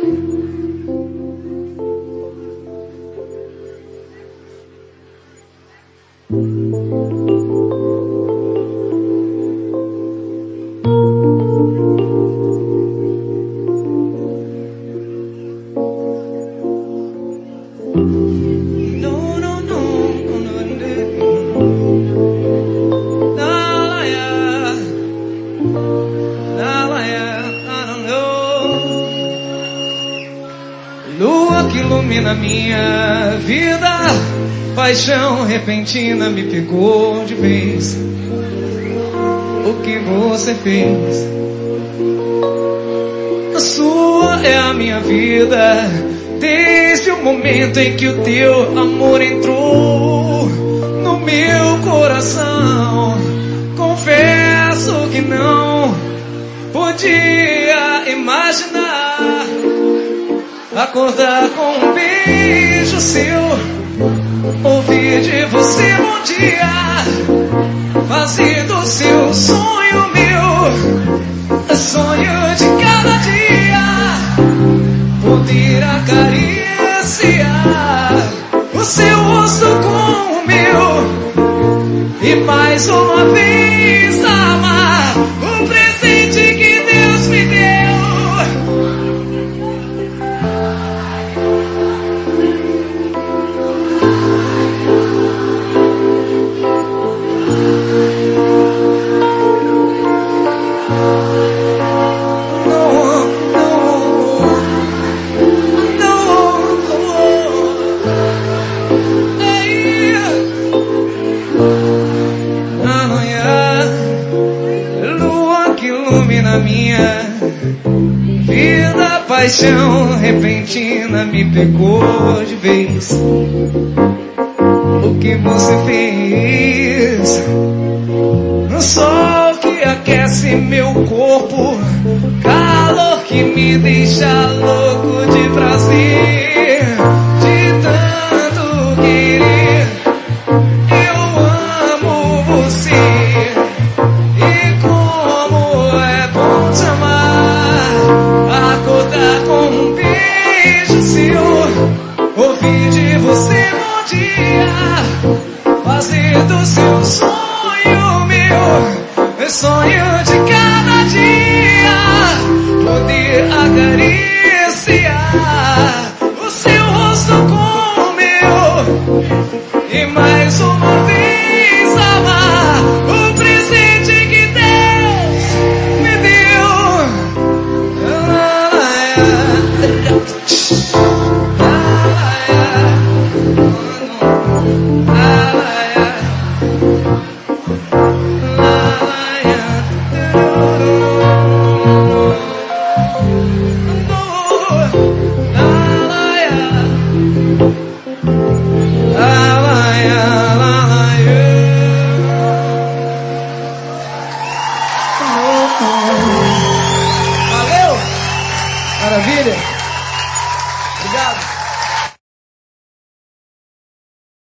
Lua que ilumina minha vida, paixão repentina me pegou de vez. O que você fez? A sua é a minha vida, desde o momento em que o teu amor entrou no meu coração. Confesso que não podia imaginar acordar com um beijo seu, ouvir de você bom dia, fazer do seu sonho meu, sonho de cada dia, poder acariciar o seu rosto com o meu e mais uma vez amar o presente que Deus me deu. Na minha vida, paixão repentina me pegou de vez. O que você fez? No sol que aquece meu corpo, calor que me deixa louco de prazer, de tanto querer. Eu amo você. Ouvir de você bom dia, fazer do seu sonho meu, sonho de cada dia, poder acariciar o seu rosto com o meu e mais uma vez amar o presente que Deus me deu. Valeu! Maravilha!